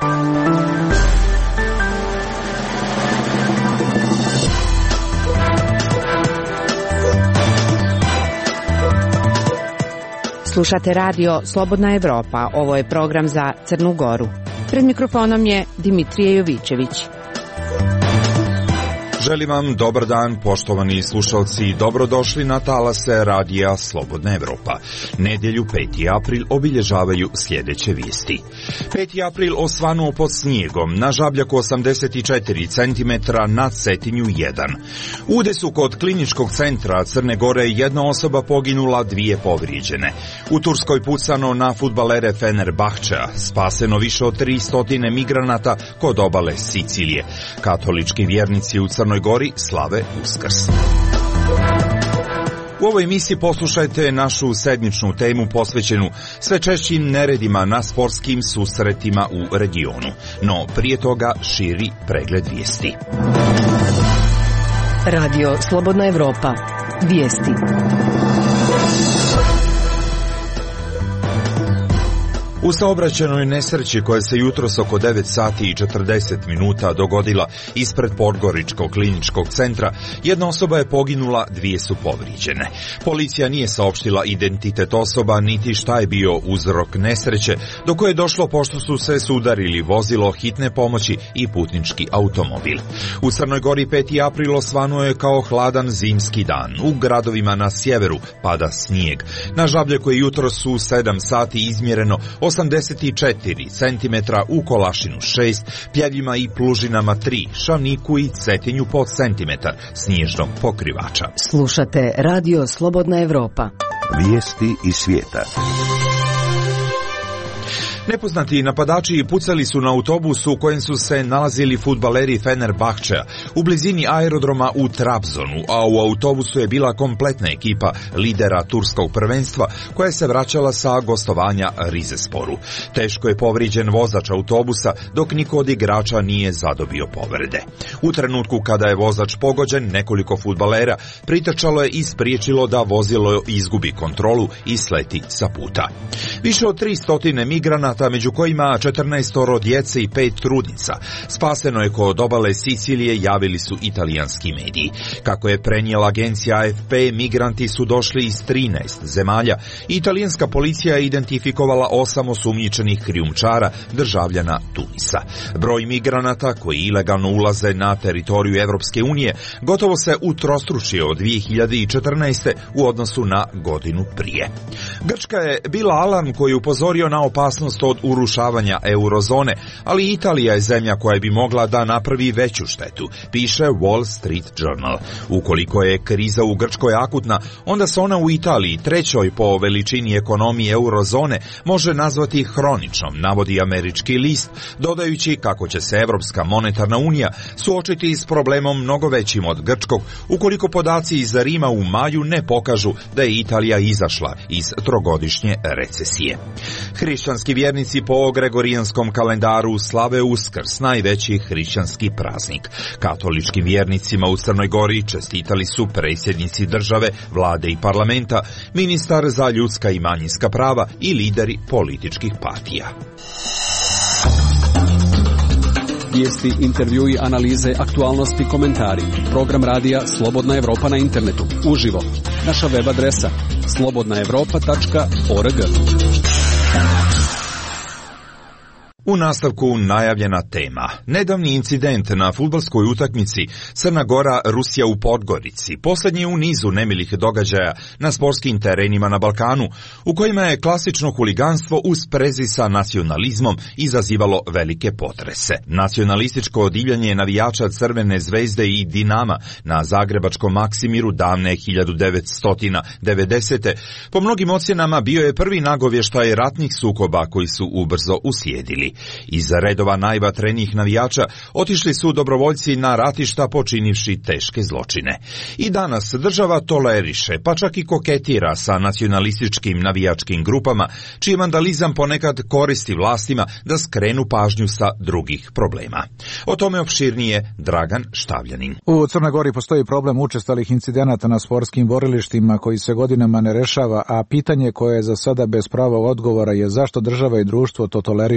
Slušate radio Slobodna Evropa, ovo je program za Crnu Goru. Pred mikrofonom je Dimitrije Jovićević. Želim vam dobar dan, poštovani slušalci, dobrodošli na talase radija Slobodna Evropa. Nedjelju 5. april obilježavaju sljedeće vijesti. 5. april osvanuo pod snijegom, na Žabljaku 84 cm, na Cetinju 1. U udesu kod kliničkog centra Crne Gore jedna osoba poginula, 2 povrijeđene. U Turskoj pucano na fudbalere Fenerbahčea, spaseno više od 300 migranata kod obale Sicilije. Katolički vjernici u Crnoj Gori slave Uskrs. U ovoj emisiji poslušajte našu sedmičnu temu posvećenu sve češćim neredima na sportskim susretima u regionu. No prije toga širi pregled vijesti. Radio Slobodna Evropa. Vijesti. U saobraćajnoj nesreći koja se jutros oko 9 sati i 40 minuta dogodila ispred Podgoričkog kliničkog centra, jedna osoba je poginula, 2 su povrijeđene. Policija nije saopštila identitet osoba niti šta je bio uzrok nesreće, do koje je došlo pošto su se sudarili vozilo hitne pomoći i putnički automobil. U Crnoj Gori 5. april osvanuo je kao hladan zimski dan. U gradovima na sjeveru pada snijeg. Na Žabljaku je jutros u 7 sati izmjereno 84 cm, u Kolašinu 6, Pljevljima i Plužinama 3, Šavniku i Cetinju po centimetar snježnog pokrivača. Slušate radio Slobodna Evropa. Vijesti iz svijeta. Nepoznati napadači pucali su na autobusu u kojem su se nalazili fudbaleri Fenerbahčea u blizini aerodroma u Trabzonu, a u autobusu je bila kompletna ekipa lidera turskog prvenstva koja se vraćala sa gostovanja Rizesporu. Teško je povrijeđen vozač autobusa, dok niko od igrača nije zadobio povrede. U trenutku kada je vozač pogođen, nekoliko fudbalera pritrčalo je i spriječilo da vozilo izgubi kontrolu i sleti sa puta. Više od 300 migranata, među kojima 14 djece i 5 trudnica, spaseno je kod obale Sicilije, javili su italijanski mediji. Kako je prenijela agencija AFP, migranti su došli iz 13 zemalja. Italijanska policija je identifikovala 8 osumnjičenih krijumčara, državljana Tunisa. Broj migranata koji ilegalno ulaze na teritoriju Evropske unije gotovo se utrostručio od 2014. u odnosu na godinu prije. Grčka je bila alarm koji je upozorio na opasnost od urušavanja eurozone, ali Italija je zemlja koja bi mogla da napravi veću štetu, piše Wall Street Journal. Ukoliko je kriza u Grčkoj akutna, onda se ona u Italiji, trećoj po veličini ekonomije eurozone, može nazvati hroničnom, navodi američki list, dodajući kako će se Evropska monetarna unija suočiti s problemom mnogo većim od grčkog, ukoliko podaci iz Rima u maju ne pokažu da je Italija izašla iz trogodišnje recesije. Hrišćanski vjernici po gregorijanskom kalendaru slave Uskrs, najveći hrišćanski praznik. Katoličkim vjernicima u Crnoj Gori čestitali su predsjednici države, vlade i parlamenta, ministar za ljudska i manjinska prava i lideri političkih partija. Vijesti, intervjui, analize, aktualnosti, komentari. Program radija Slobodna Evropa na internetu. Uživo. Naša web adresa slobodnaevropa.org. U nastavku najavljena tema. Nedavni incident na fudbalskoj utakmici Crna Gora-Rusija u Podgorici, posljednji u nizu nemilih događaja na sportskim terenima na Balkanu, u kojima je klasično huliganstvo u sprezi sa nacionalizmom izazivalo velike potrese. Nacionalističko divljanje navijača Crvene zvezde i Dinama na zagrebačkom Maksimiru davne 1990. po mnogim ocjenama bio je prvi nagovještaj ratnih sukoba koji su ubrzo uslijedili. Iz redova najvatrenijih navijača otišli su dobrovoljci na ratišta počinivši teške zločine. I danas država toleriše, pa čak i koketira sa nacionalističkim navijačkim grupama, čiji vandalizam ponekad koristi vlastima da skrenu pažnju sa drugih problema. O tome opširnije Dragan Štavljanin. U Crnoj Gori postoji problem učestalih incidenata na sportskim borilištima koji se godinama ne rešava, a pitanje koje je za sada bez pravog odgovora je zašto država i društvo to tolerišu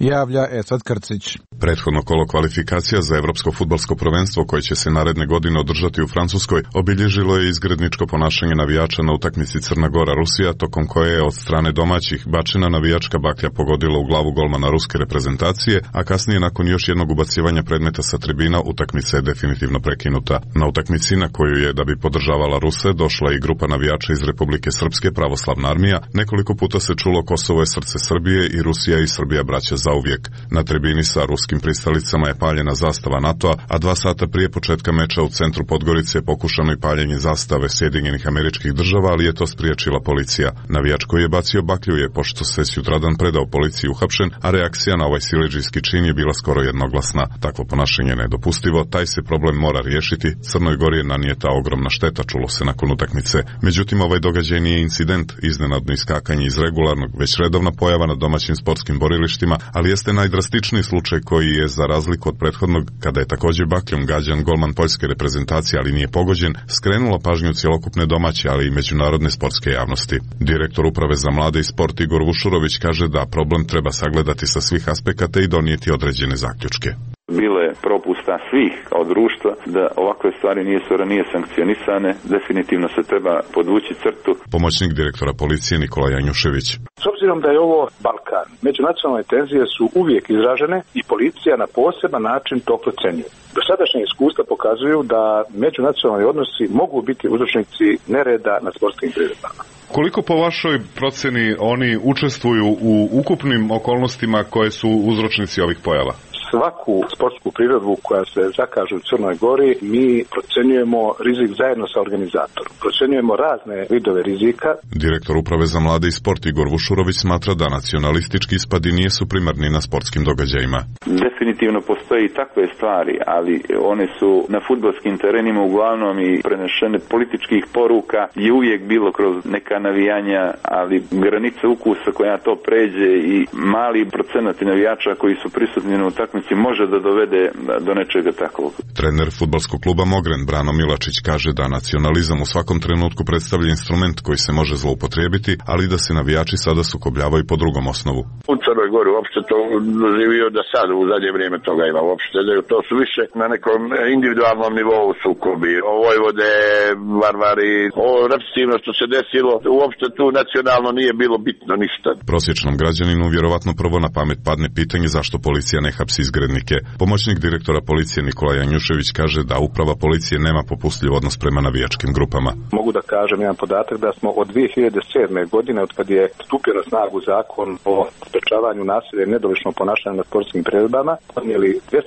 javlja Esad Krcić. Prethodno kolo kvalifikacija za Evropsko fudbalsko prvenstvo koje će se naredne godine održati u Francuskoj obilježilo je izgredničko ponašanje navijača na utakmici Crna Gora-Rusija, tokom koje je od strane domaćih bačena navijačka baklja pogodila u glavu golmana ruske reprezentacije, a kasnije nakon još jednog ubacivanja predmeta sa tribina utakmica je definitivno prekinuta. Na utakmici na koju je, da bi podržavala Ruse, došla i grupa navijača iz Republike Srpske pravoslavna armija, nekoliko puta se čulo Kosovo je srce Srbije i Rusija i Srbija braća zauvijek. Na tribini sa ruskim pristalicama je paljena zastava NATO-a, a 2 sata prije početka meča u centru Podgorice je pokušano i paljenje zastave Sjedinjenih Američkih Država, ali je to spriječila policija. Navijač koji je bacio baklju je, pošto se sutradan predao policiji, uhapšen, a reakcija na ovaj siledžijski čin je bila skoro jednoglasna. Takvo ponašanje je nedopustivo, taj se problem mora riješiti. Crnoj Gori je nanijeta ogromna šteta, čulo se nakon utakmice. Međutim, ovaj događaj nije incident, iznenadno iskakanje iz regularnog, već redovna pojava na domaćim sportskim borilištima, ali jeste najdrastičniji slučaj koji je, za razliku od prethodnog, kada je također bakljom gađan golman poljske reprezentacije, ali nije pogođen, skrenulo pažnju cjelokupne domaće, ali i međunarodne sportske javnosti. Direktor Uprave za mlade i sport Igor Vušurović kaže da problem treba sagledati sa svih aspekata i donijeti određene zaključke. Bilo je propusta svih kao društva da ovakve stvari nisu ranije sankcionisane, definitivno se treba podvući crtu. Pomoćnik direktora policije Nikola Janjušević. S obzirom da je ovo Balkan, međunacionalne tenzije su uvijek izražene i policija na poseban način to procenjuje. Dosadašnje iskustva pokazuju da međunacionalni odnosi mogu biti uzročnici nereda na sportskim priredbama. Koliko po vašoj proceni oni učestvuju u ukupnim okolnostima koje su uzročnici ovih pojava? Svaku sportsku priredbu koja se zakaže u Crnoj Gori mi procenjujemo rizik zajedno sa organizatorom. Procenjujemo razne vidove rizika. Direktor Uprave za mlade i sport Igor Vušurović smatra da nacionalistički ispadi nisu primarni na sportskim događajima. Definitivno postoji takve stvari, ali one su na fudbalskim terenima uglavnom i prenešene političkih poruka i uvijek bilo kroz neka navijanja, ali granica ukusa koja to pređe i mali procenat navijača koji su prisutni na utakmici može da dovede do nečega takvog. Trener fudbalskog kluba Mogren Brano Milačić kaže da nacionalizam u svakom trenutku predstavlja instrument koji se može zloupotrijebiti, ali da se navijači sada sukobljavaju po drugom osnovu. U Crnoj Gori uopšte to doživio da sad u zadnje vrijeme toga ima uopšte. To su više na nekom individualnom nivou sukobi. O Vojvode, Varvari, o repetitivno što se desilo, uopšte tu nacionalno nije bilo bitno ništa. Prosječnom građaninu vjerovatno prvo na pamet padne pitanje zašto policija ne hapsi izgrednike. Pomoćnik direktora policije Nikola Janjušević kaže da uprava policije nema popustljiv odnos prema navijačkim grupama. Mogu da kažem jedan podatak da smo od 2007. godine, od kad je stupio na snagu zakon o sprečavanju nasilja i nedoličnog ponašanja na sportskim priredbama, podnijeli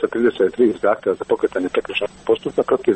233 zahtjeva za pokretanje prekršajnog postupka protiv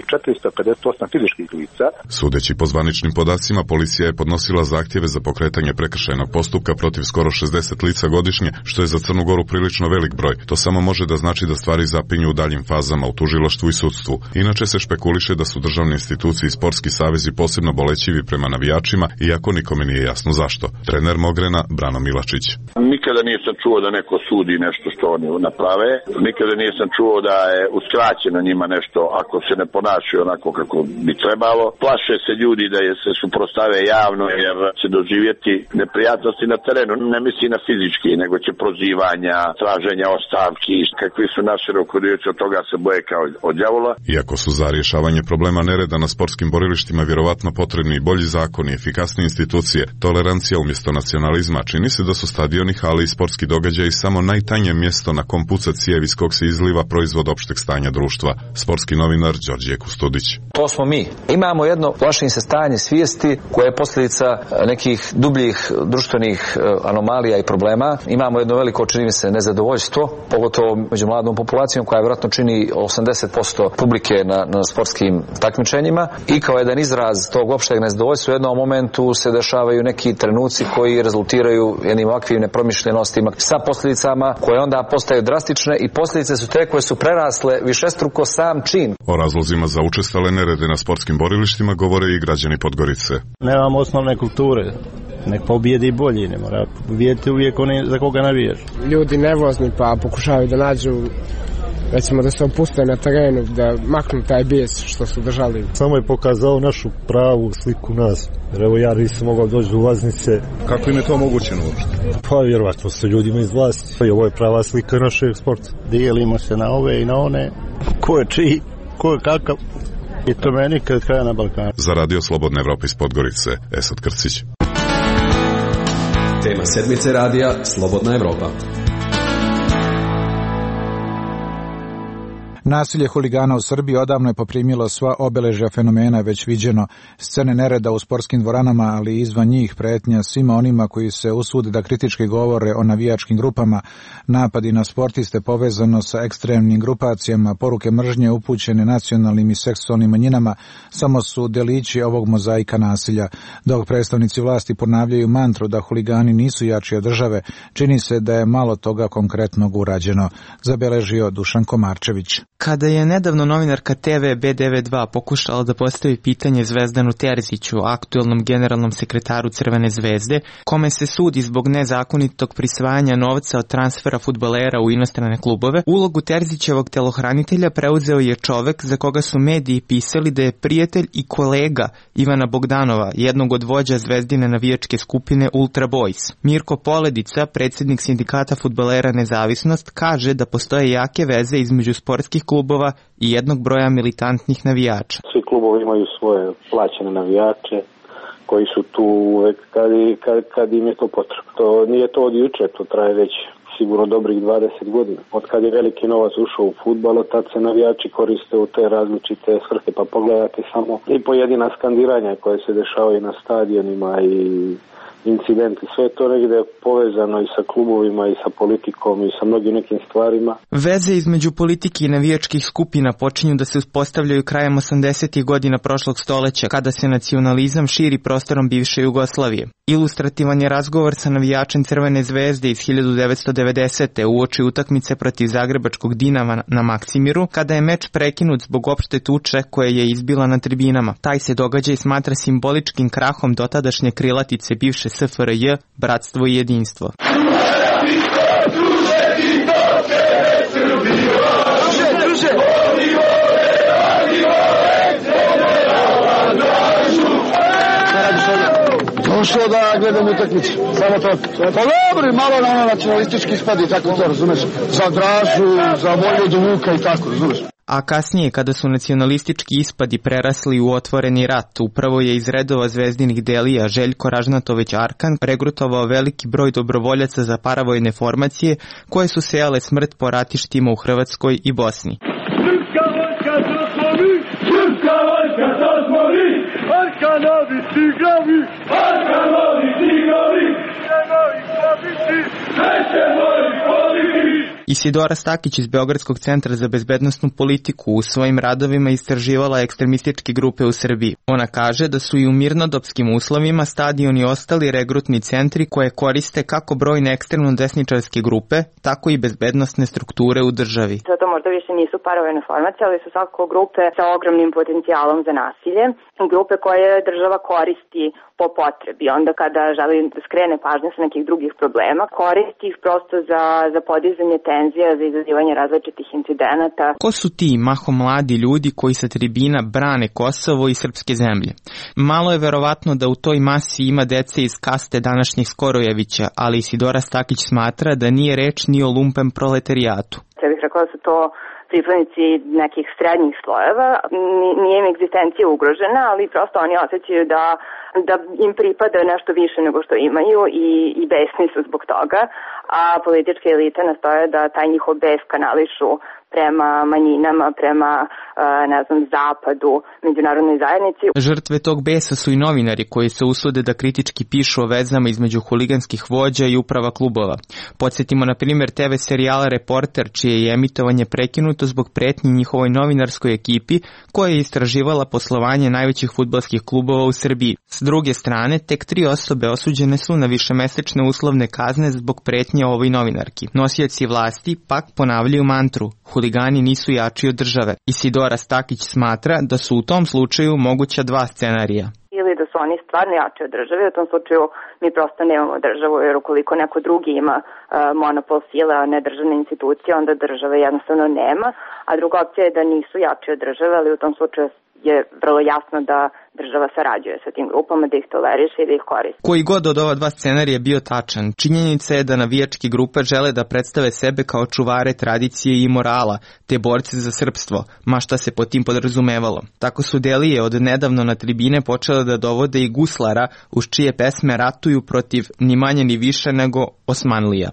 458 fizičkih lica. Sudeći po zvaničnim podacima, policija je podnosila zahtjeve za pokretanje prekršajnog postupka protiv skoro 60 lica godišnje, što je za Crnu Goru prilično velik broj. To samo može da znači da stvari zapinju u daljim fazama u tužilaštvu i sudstvu. Inače se špekuliše da su državne institucije i sportski savezi posebno bolećivi prema navijačima, iako nikome nije jasno zašto. Trener Mogrena Brano Milačić. Nikada nisam čuo da neko sudi nešto što oni naprave. Nikada nisam čuo da je uskraćeno njima nešto ako se ne ponašaju onako kako bi trebalo. Plaše se ljudi da je se suprotstave javno jer će doživjeti neprijatnosti na terenu. Ne misli na fizički, nego će prozivanja, traženja ostavki, kakvi su naši rukovodioci, od toga se boje kao od đavola. Iako su za rješavanje problema nereda na sportskim borilištima vjerovatno potrebni i bolji zakoni, efikasnije institucije, tolerancija umjesto nacionalizma, čini se da su stadioni, hale i sportski događaji samo najtanje mjesto na kom puca cijev iz kog se izliva proizvod opšteg stanja društva. Sportski novinar Đorđe Kustudić. To smo mi. Imamo jedno plašim se stanje svijesti koje je posljedica nekih dubljih društvenih anomalija i problema. Imamo jedno veliko, čini mi se, nezadovoljstvo, pogotovo među mladom populacijom koja vjerojatno čini 80% publike na sportskim takmičenjima, i kao jedan izraz tog opšteg nezadovoljstva u jednom momentu se dešavaju neki trenuci koji rezultiraju jednim ovakvim nepromišljenostima sa posljedicama koje onda postaju drastične, i posljedice su te koje su prerasle višestruko sam čin. O razlozima za učestale nerede na sportskim borilištima govore i građani Podgorice. Nemamo osnovne kulture. Nek pobijedi bolji, ne mora pobijeti uvijek oni za koga navijaš. Ljudi nervozni pa pokušavaju da nađu recimo da se opuste na terenu, da maknu taj bijes što su držali. Samo je pokazao našu pravu sliku nas. Jer evo ja nisam mogao doći do ulaznice. Kako im je to omogućeno uopšte? Pa vjerovatno sa ljudima iz vlasti. I ovo je prava slika našeg sporta. Dijelimo se na ove i na one. Ko je čiji, ko je kakav. I to meni kad kraja na Balkanu. Za Radio Slobodna Evropa iz Podgorice, Esad Krcić. Tema sedmice radija Slobodna Evropa. Nasilje huligana u Srbiji odavno je poprimilo sva obeležja fenomena već viđeno. Scene nereda u sportskim dvoranama, ali i izvan njih, pretnja svima onima koji se usude da kritički govore o navijačkim grupama, napadi na sportiste povezano sa ekstremnim grupacijama, poruke mržnje upućene nacionalnim i seksualnim manjinama, samo su delići ovog mozaika nasilja. Dok predstavnici vlasti ponavljaju mantru da huligani nisu jači od države, čini se da je malo toga konkretnog urađeno, zabeležio Dušan Komarčević. Kada je nedavno novinarka TV B92 pokušala da postavi pitanje Zvezdanu Terziću, aktuelnom generalnom sekretaru Crvene zvezde, kome se sudi zbog nezakonitog prisvajanja novca od transfera fudbalera u inostrane klubove, ulogu Terzićevog telohranitelja preuzeo je čovek za koga su mediji pisali da je prijatelj i kolega Ivana Bogdanova, jednog od vođa Zvezdine navijačke skupine Ultra Boys. Mirko Poledica, predsjednik sindikata fudbalera Nezavisnost, kaže da postoje jake veze između sportskih klubova i jednog broja militantnih navijača. Svi klubovi imaju svoje plaćene navijače koji su tu uvek kad im je to potrebno. To nije to od juče, to traje već sigurno dobrih 20 godina. Od kad je veliki novac ušao u fudbal, od tad se navijači koriste u te različite svrhe, pa pogledajte samo i pojedina skandiranja koje se dešavaju na stadionima i incidenti, sve je to negdje povezano i sa klubovima i sa politikom i sa mnogim nekim stvarima. Veze između politike i navijačkih skupina počinju da se uspostavljaju krajem 80. godina prošlog stoleća, kada se nacionalizam širi prostorom bivše Jugoslavije. Ilustrativan je razgovor sa navijačem Crvene zvezde iz 1990. uoči utakmice protiv zagrebačkog Dinama na Maksimiru, kada je meč prekinut zbog opšte tuče koje je izbila na tribinama. Taj se događaj smatra simboličkim krahom dotadašnje krilatice bivše SFRJ, bratstvo i jedinstvo. Došao da gledam utakmicu, samo to. Pa dobro, malo na ono nacionalistički ispadi, tako to, razumeš? Za Dražu, za Vojvodu Vuka i tako, razumeš? A kasnije, kada su nacionalistički ispadi prerasli u otvoreni rat, upravo je iz redova zvezdinih delija Željko Ražnatović Arkan regrutovao veliki broj dobrovoljaca za paravojne formacije koje su sejale smrt po ratištima u Hrvatskoj i Bosni. Srpska vojska dozvoli! Srpska vojska dozvoli! Arkanovi tigrovi! Arkanovi tigrovi! Nećemo ih pobiti! Nećemo ih pobiti! Isidora Stakić iz Beogradskog centra za bezbednosnu politiku u svojim radovima istraživala ekstremističke grupe u Srbiji. Ona kaže da su i u mirnodopskim uslovima stadioni ostali regrutni centri koje koriste kako brojne ekstremno desničarske grupe, tako i bezbednosne strukture u državi. To možda više nisu paravojne formacije, ali su svakako grupe sa ogromnim potencijalom za nasilje. Grupe koje država koristi po potrebi. Onda kada želi da skrene pažnju sa nekih drugih problema, koristi ih prosto za podizanje tenzija, za izazivanje različitih incidenata. Ko su ti mahom mladi ljudi koji sa tribina brane Kosovo i srpske zemlje? Malo je verovatno da u toj masi ima dece iz kaste današnjih Skorojevića, ali Isidora Stakić smatra da nije reč ni o lumpen proletarijatu. Ja bih rekao da su to pripadnici nekih srednjih slojeva, nije im egzistencija ugrožena, ali prosto oni osjećaju da im pripada nešto više nego što imaju i besni su zbog toga, a političke elite nastoje da taj njihov bes kanališu prema manjinama, prema zapadu, međunarodnoj zajednici. Žrtve tog besa su i novinari koji se usude da kritički pišu o vezama između huliganskih vođa i uprava klubova. Podsjetimo na primjer TV serijala Reporter, čije je emitovanje prekinuto zbog pretnji njihovoj novinarskoj ekipi koja je istraživala poslovanje najvećih fudbalskih klubova u Srbiji. S druge strane, tek 3 osobe osuđene su na višemesečne uslovne kazne zbog pretnje ovoj novinarki. Nosioci vlasti pak ponavljaju mantru: huligani nisu jači od države. Isidora Stakić smatra da su u tom slučaju moguća 2 scenarija. ili da su oni stvarno jači od države. U tom slučaju mi prosto nemamo državu, jer ukoliko neko drugi ima monopol sile, a ne državne institucije, onda države jednostavno nema. A druga opcija je da nisu jači od države, ali u tom slučaju je vrlo jasno da država sarađuje sa tim grupama, da ih toleriše i da ih koristi. Koji god od ova dva scenarija bio tačan, činjenica je da navijačke grupe žele da predstave sebe kao čuvare tradicije i morala, te borce za srpstvo, ma šta se pod tim podrazumevalo. Tako su Delije od nedavno na tribine počele da dovode i guslara, uz čije pesme ratuju protiv ni manje ni više nego Osmanlija.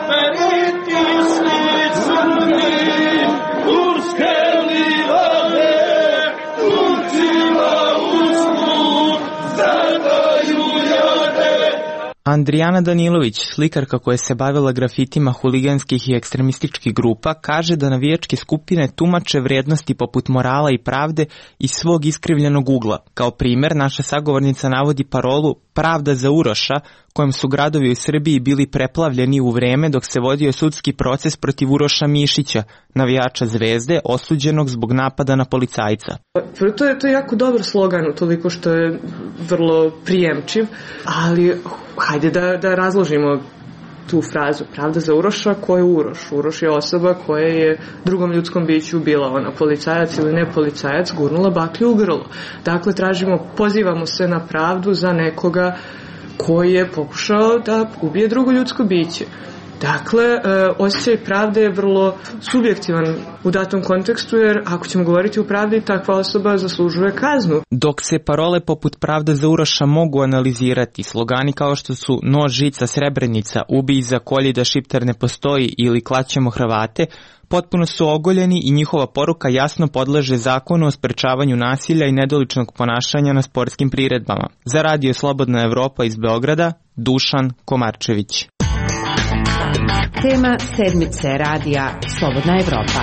Andrijana Danilović, slikarka koja se bavila grafitima huliganskih i ekstremističkih grupa, kaže da navijačke skupine tumače vrednosti poput morala i pravde iz svog iskrivljenog ugla. Kao primer, naša sagovornica navodi parolu Pravda za Uroša, kojom su gradovi u Srbiji bili preplavljeni u vreme dok se vodio sudski proces protiv Uroša Mišića, navijača Zvezde, osuđenog zbog napada na policajca. To je jako dobar slogan, toliko što je vrlo prijemčiv, ali hajde da razložimo tu frazu. Pravda za Uroša, ko je Uroš? Uroš je osoba koja je drugom ljudskom biću, bila ona policajac ili ne policajac, gurnula baklju u grlo. Dakle, pozivamo se na pravdu za nekoga koji je pokušao da ubije drugo ljudsko biće. Dakle, osjećaj pravde je vrlo subjektivan u datom kontekstu, jer ako ćemo govoriti o pravdi, takva osoba zaslužuje kaznu. Dok se parole poput Pravda za Uroša mogu analizirati, slogani kao što su Nož, žica, Srebrenica, Ubij, zakolji da Šiptar ne postoji ili Klaćemo Hrvate, potpuno su ogoljeni i njihova poruka jasno podleže zakonu o sprečavanju nasilja i nedoličnog ponašanja na sportskim priredbama. Za Radio Slobodna Evropa iz Beograda, Dušan Komarčević. Tema sedmice radija Slobodna Evropa.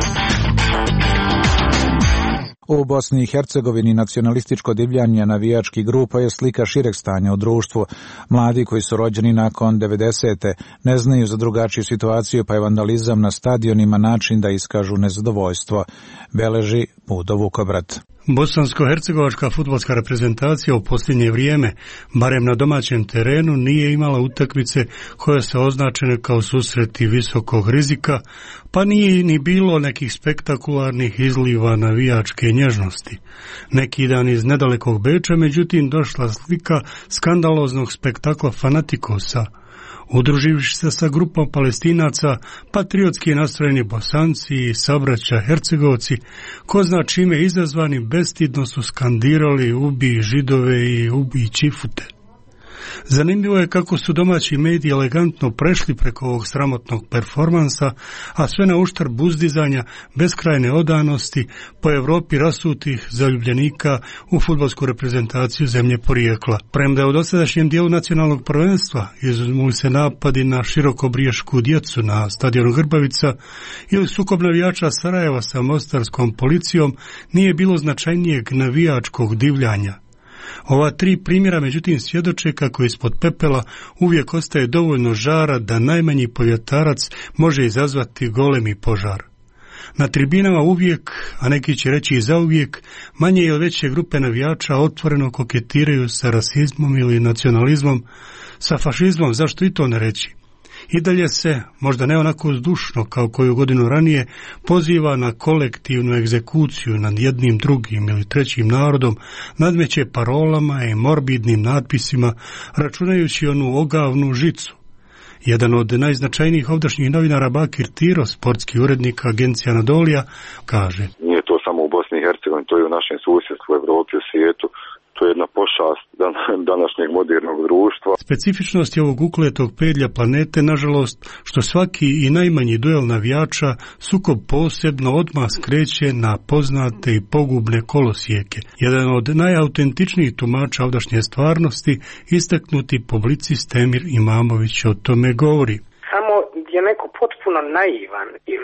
U Bosni i Hercegovini nacionalističko divljanje navijačkih grupa je slika šireg stanja u društvu. Mladi koji su rođeni nakon 90. ne znaju za drugačiju situaciju, pa je vandalizam na stadionima način da iskažu nezadovoljstvo, beleži Budo Vukobrat. Bosansko-hercegovačka fudbalska reprezentacija u posljednje vrijeme, barem na domaćem terenu, nije imala utakmice koje se označene kao susreti visokog rizika, pa nije ni bilo nekih spektakularnih izliva navijačke nježnosti. Neki dan iz nedalekog Beča, međutim, došla slika skandaloznog spektakla fanatikosa. Udruživši se sa grupom Palestinaca, patriotski nastrojeni Bosanci i sabraća Hercegovci, ko zna čime izazvani, bestidno su skandirali ubij Židove i ubij Čifute. Zanimljivo je kako su domaći mediji elegantno prešli preko ovog sramotnog performansa, a sve na uštrb uzdizanja, beskrajne odanosti, po Evropi rasutih zaljubljenika u fudbalsku reprezentaciju zemlje porijekla. Premda je u dosadašnjem dijelu nacionalnog prvenstva izuzmu se napadi na širokobriješku djecu na stadionu Grbavica ili sukob navijača Sarajeva sa mostarskom policijom, nije bilo značajnijeg navijačkog divljanja. Ova tri primjera međutim svjedoče kako ispod pepela uvijek ostaje dovoljno žara da najmanji povjetarac može izazvati golemi požar. Na tribinama uvijek, a neki će reći i zauvijek, manje ili veće grupe navijača otvoreno koketiraju sa rasizmom ili nacionalizmom, sa fašizmom, zašto i to ne reći. I dalje se, možda ne onako zdušno kao koju godinu ranije, poziva na kolektivnu egzekuciju nad jednim, drugim ili trećim narodom, nadmeće parolama i morbidnim natpisima, računajući onu ogavnu žicu. Jedan od najznačajnijih ovdašnjih novinara Bakir Tiro, sportski urednik agencije Anadolija, kaže: Nije to samo u Bosni i Hercegovini, to je u našem susjedstvu, u Evropi, u svijetu. To je jedna pošast današnjeg modernog društva. Specifičnost je ovog ukletog pedlja planete, nažalost, što svaki i najmanji duel navijača sukob posebno odmah skreće na poznate i pogubne kolosijeke. Jedan od najautentičnijih tumača ovdašnje stvarnosti, istaknuti publicist Emir Imamović, o tome govori. Samo je neko potpuno naivan ili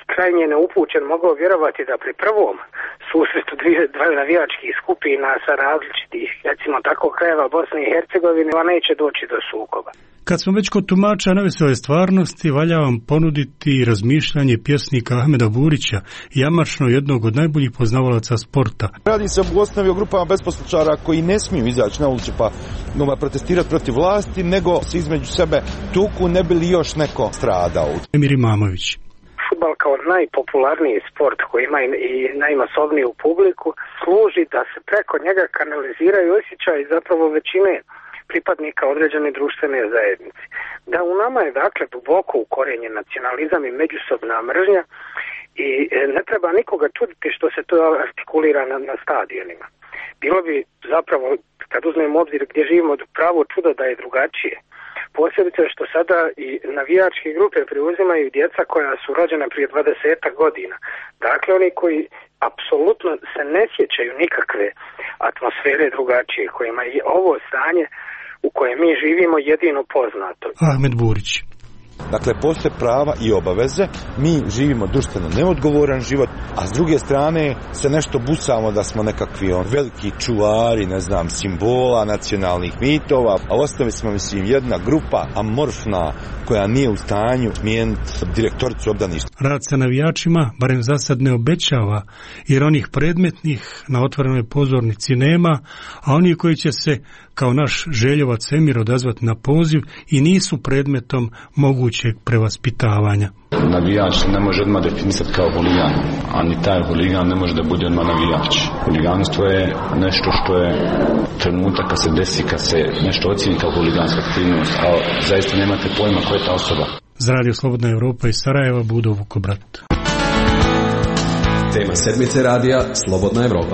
krajnje neupućen mogao vjerovati da pri prvom susretu dva navijačkih skupina sa različitih, recimo tako, krajeva Bosne i Hercegovine, a neće doći do sukoba. Kad smo već kod tumača nevisove stvarnosti, valja vam ponuditi razmišljanje pjesnika Ahmeda Burića, jamačno jednog od najboljih poznavalaca sporta. Radi se u osnovi o grupama besposličara koji ne smiju izaći na ulicu pa protestirati protiv vlasti, nego se između sebe tuku, ne bi li još neko stradao. Emir Imamović. Fudbal kao najpopularniji sport koji ima i najmasovniju publiku služi da se preko njega kanaliziraju osjećaji zapravo većine pripadnika određene društvene zajednice. Da u nama je dakle duboko ukorenjen nacionalizam i međusobna mržnja i ne treba nikoga čuditi što se to artikulira na stadionima. Bilo bi zapravo, kad uzmemo obzir gdje živimo, pravo čudo da je drugačije. Posebice što sada i navijačke grupe preuzimaju djeca koja su rođena prije 20 godina. Dakle, oni koji apsolutno se ne sjećaju nikakve atmosfere drugačije, kojima je ovo stanje u kojem mi živimo jedino poznato. Ahmed Burić. Dakle, postoje prava i obaveze, mi živimo društveno neodgovoran život, a s druge strane se nešto busamo da smo nekakvi veliki čuvari, simbola, nacionalnih mitova, a ostavi smo, jedna grupa amorfna koja nije u stanju mijeniti direktoricu obdaništa. Rad sa navijačima barem za sad ne obećava, jer onih predmetnih na otvorenoj pozornici nema, a oni koji će se kao naš Željovac Emir odazvati na poziv i nisu predmetom mogućeg prevaspitavanja. Navijač ne može odmah definisati kao huligan, a ni taj huligan ne može da bude odmah navijač. Huliganstvo je nešto što je trenutak kad se desi, kad se nešto ocijeni kao huliganska aktivnost, a zaista nemate pojma ko je ta osoba. Za Radio Slobodna Evropa iz Sarajeva, Budo Vukobrat. Tema sedmice radija Slobodna Evropa.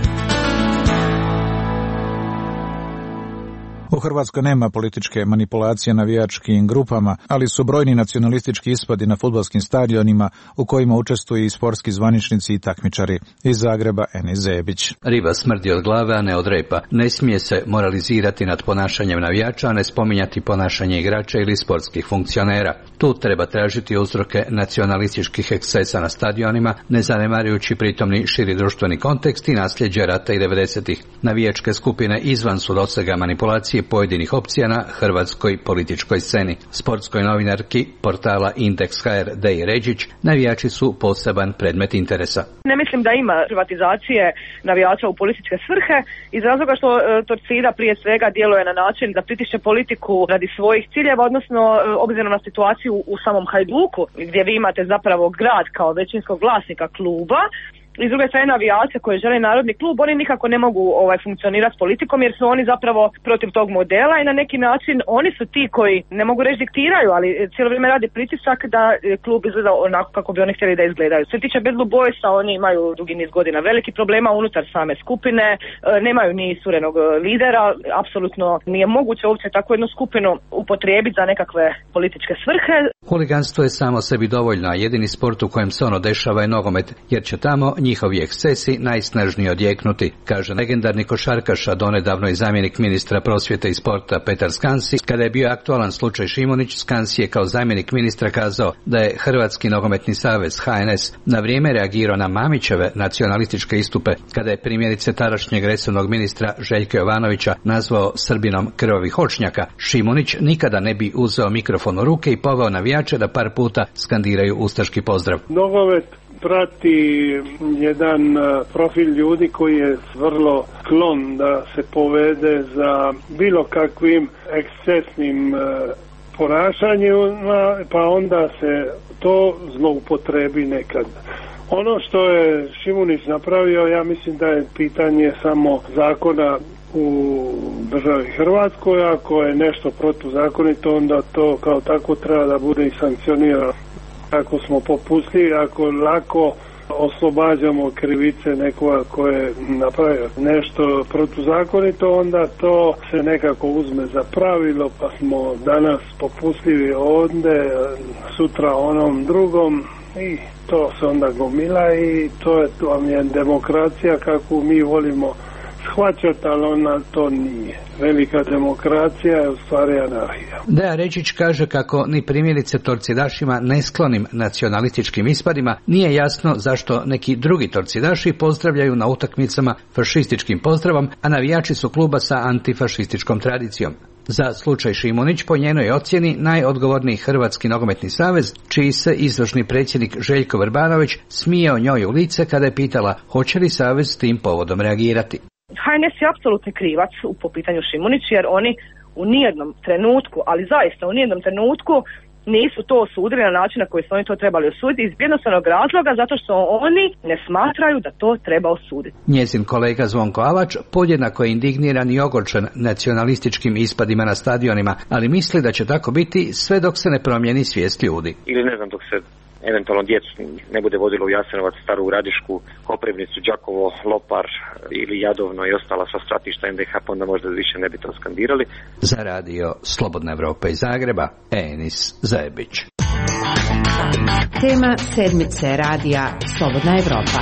U Hrvatskoj nema političke manipulacije navijačkim grupama, ali su brojni nacionalistički ispadi na fudbalskim stadionima u kojima učestvuju i sportski zvaničnici i takmičari. Iz Zagreba, Enis Zebić. Riba smrdi od glave, a ne od repa. Ne smije se moralizirati nad ponašanjem navijača, a ne spominjati ponašanje igrača ili sportskih funkcionera. Tu treba tražiti uzroke nacionalističkih ekscesa na stadionima, ne zanemarujući pritom ni širi društveni kontekst i nasljeđe rata i 90-ih. Navijačke skupine izvan su dosega manipulacije pojedinih opcija na hrvatskoj političkoj sceni. Sportskoj novinarki portala Indeks.hr Deji Ređić navijači su poseban predmet interesa. Ne mislim da ima privatizacije navijača u političke svrhe iz razloga što Torcida prije svega djeluje na način da pritišće politiku radi svojih ciljeva, odnosno obzirom na situaciju u samom Hajduku gdje vi imate zapravo grad kao većinskog vlasnika kluba. I s druge strane navijače koji žele narodni klub, oni nikako ne mogu funkcionirati s politikom jer su oni zapravo protiv tog modela i na neki način oni su ti koji, ne mogu reći diktiraju, ali cijelo vrijeme radi pritisak da klub izgleda onako kako bi oni htjeli da izgledaju. Što se tiče Bad Blue Boysa, oni imaju dugi niz godina veliki problema unutar same skupine, nemaju ni surenog lidera, apsolutno nije moguće uopće takvu jednu skupinu upotrijebiti za nekakve političke svrhe. Huliganstvo je samo sebi dovoljno, a jedini sport u kojem se ono dešava je nogomet, jer će tamo njihovi ekscesi najsnažnije odjeknuti, kaže legendarni košarkaš, a donedavno i zamjenik ministra prosvjete i sporta Petar Skansi. Kada je bio aktualan slučaj Šimunić, Skansi je kao zamjenik ministra kazao da je Hrvatski nogometni savez HNS na vrijeme reagirao na Mamićeve nacionalističke istupe, kada je primjerice tadašnjeg resornog ministra Željka Jovanovića nazvao Srbinom krvavih hočnjaka. Šimunić nikada ne bi uzeo mikrofon u ruke i poveo navijače da par puta skandiraju ustaški pozdrav. Nogomet prati jedan profil ljudi koji je vrlo sklon da se povede za bilo kakvim ekscesnim ponašanjima, pa onda se to zloupotrebi nekad. Ono što je Šimunić napravio, ja mislim da je pitanje samo zakona u državi Hrvatskoj. Ako je nešto protuzakonito, onda to kao tako treba da bude i sankcionirano. Ako smo popustili, ako lako oslobađamo krivice nekoga ko je napravio nešto protuzakonito, onda to se nekako uzme za pravilo, pa smo danas popustili ovdje, sutra onom drugom i to se onda gomila i to vam je demokracija kako mi volimo shvaćati, ali ona to nije. Velika demokracija je u stvari anarhija. Deja Rečić kaže kako ni primjerice torcidašima nesklonim nacionalističkim ispadima nije jasno zašto neki drugi torcidaši pozdravljaju na utakmicama fašističkim pozdravom, a navijači su kluba sa antifašističkom tradicijom. Za slučaj Šimunić po njenoj ocjeni najodgovorniji Hrvatski nogometni savez, čiji se izvršni predsjednik Željko Vrbanović smijao njoj u lice kada je pitala hoće li savez s tim povodom reagirati. HNS je apsolutni krivac po pitanju Šimunić, jer oni u nijednom trenutku, ali zaista u nijednom trenutku nisu to osudili na način na koji su oni to trebali osuditi iz jednostavnog razloga zato što oni ne smatraju da to treba osuditi. Njezin kolega Zvonko Alač podjednako je indigniran i ogorčen nacionalističkim ispadima na stadionima, ali misli da će tako biti sve dok se ne promijeni svijest ljudi. Ili ne znam, dok se eventualno djecu ne bude vodilo u Jasenovac, Staru Gradišku, Koprivnicu, Đakovo, Lopar ili Jadovno i ostala sva stratišta NDH, pa onda možda više ne bi to skandirali. Za radio Slobodna Evropa iz Zagreba, Enis Zajebić. Tema sedmice radija Slobodna Evropa.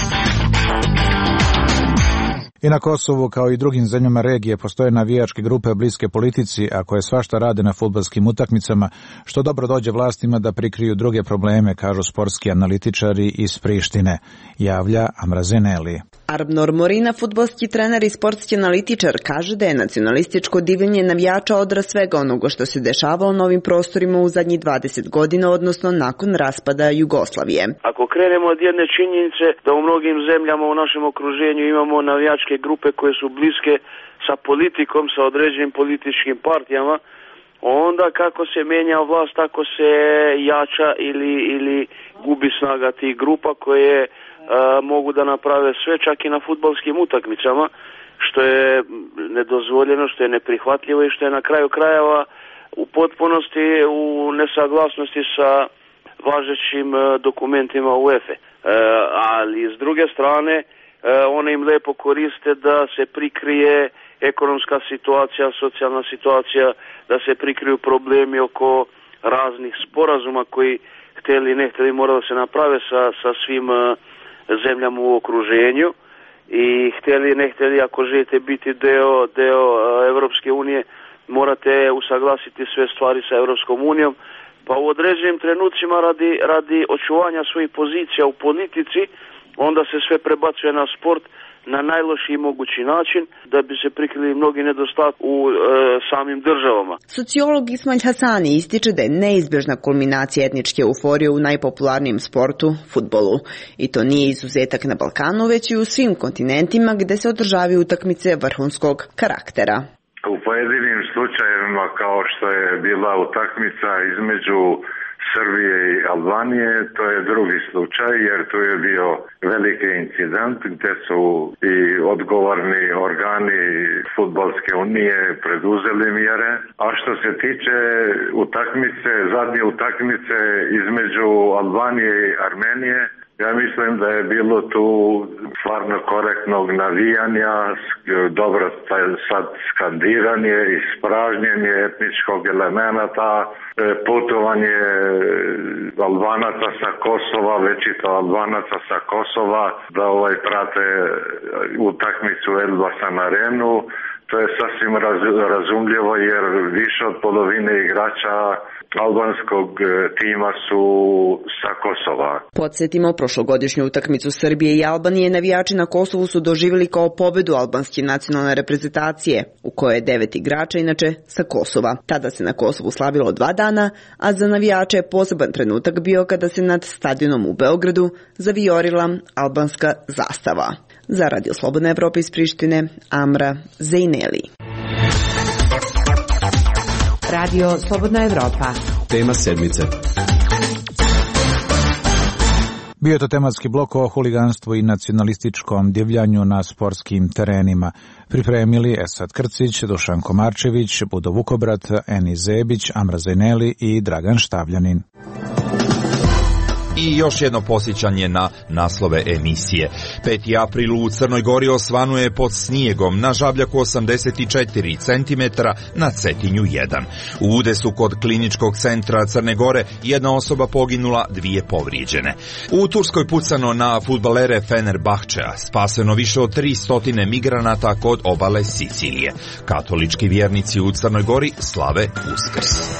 I na Kosovu, kao i drugim zemljama regije, postoje navijačke grupe bliske politici, a koje svašta rade na fudbalskim utakmicama, što dobro dođe vlastima da prikriju druge probleme, kažu sportski analitičari iz Prištine, javlja Amra Zeneli. Arbnor Morina, fudbalski trener i sportski analitičar, kaže da je nacionalističko divljenje navijača odraz svega onoga što se dešavalo na ovim prostorima u zadnjih 20 godina, odnosno nakon raspada Jugoslavije. Ako krenemo od jedne činjenice da u mnogim zemljama u našem okruženju imamo navijačke grupe koje su bliske sa politikom, sa određenim političkim partijama, onda kako se menja vlast, tako se jača ili gubi snaga tih grupa koje mogu da naprave sve, čak i na fudbalskim utakmicama, što je nedozvoljeno, što je neprihvatljivo i što je na kraju krajeva u potpunosti u nesaglasnosti sa važećim dokumentima UEFA. Ali s druge strane one im lepo koriste da se prikrije ekonomska situacija, socijalna situacija, da se prikriju problemi oko raznih sporazuma koji htjeli ne htjeli mora da se naprave sa svim zemljama u okruženju i htjeli ne htjeli, ako želite biti deo Evropske unije, morate usaglasiti sve stvari sa Evropskom unijom, pa u određenim trenucima radi očuvanja svojih pozicija u politici onda se sve prebacuje na sport na najlošiji mogući način da bi se prikrili mnogi nedostaci u samim državama. Sociolog Ismail Hasani ističe da je neizbježna kulminacija etničke euforije u najpopularnijem sportu, fudbalu. I to nije izuzetak na Balkanu, već i u svim kontinentima gdje se održavaju utakmice vrhunskog karaktera. U pojedinim slučajevima, kao što je bila utakmica između Srbije i Albanije, to je drugi slučaj jer tu je bio veliki incident gdje su i odgovorni organi Fudbalske unije preduzeli mjere. A što se tiče zadnje utakmice između Albanije i Armenije, ja mislim da je bilo tu stvarno korektnog navijanja, dobro sad skandiranje, ispražnjenje etničkog elemenata, putovanje Albanaca sa Kosova, večito Albanaca sa Kosova, da prate utakmicu Elbasa na Arenu. To je sasvim razumljivo jer više od polovine igrača albanskog tima su sa Kosova. Podsjetimo, prošlogodišnju utakmicu Srbije i Albanije navijači na Kosovu su doživjeli kao pobedu albanske nacionalne reprezentacije, u kojoj je 9 igrača inače sa Kosova. Tada se na Kosovu slavilo 2 dana, a za navijače je poseban trenutak bio kada se nad stadionom u Beogradu zavijorila albanska zastava. Za Radio Slobodna Evropa iz Prištine, Amra Zejneli. Radio Slobodna Evropa. Tema sedmice. Bio je to tematski blok o huliganstvu i nacionalističkom divljanju na sportskim terenima. Pripremili Esad Krcić, Dušan Komarčević, Budo Vukobrat, Eni Zebić, Amra Zejneli i Dragan Štavljanin. I još jedno podsjećanje na naslove emisije. 5. april u Crnoj Gori osvanuje pod snijegom na Žabljaku 84 cm, na Cetinju 1. U udesu kod kliničkog centra Crne Gore jedna osoba poginula, 2 povrijeđene. U Turskoj pucano na fudbalere Fenerbahčea, spaseno više od 300 migranata kod obale Sicilije. Katolički vjernici u Crnoj Gori slave Uskrs.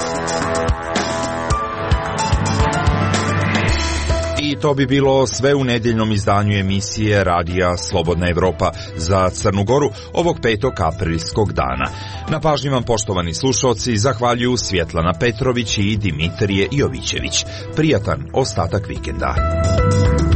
I to bi bilo sve u nedjeljnom izdanju emisije Radija Slobodna Evropa za Crnu Goru ovog 5. aprilskog dana. Na pažnji vam, poštovani slušalci, zahvaljuju Svjetlana Petrović i Dimitrije Jovićević. Prijatan ostatak vikenda.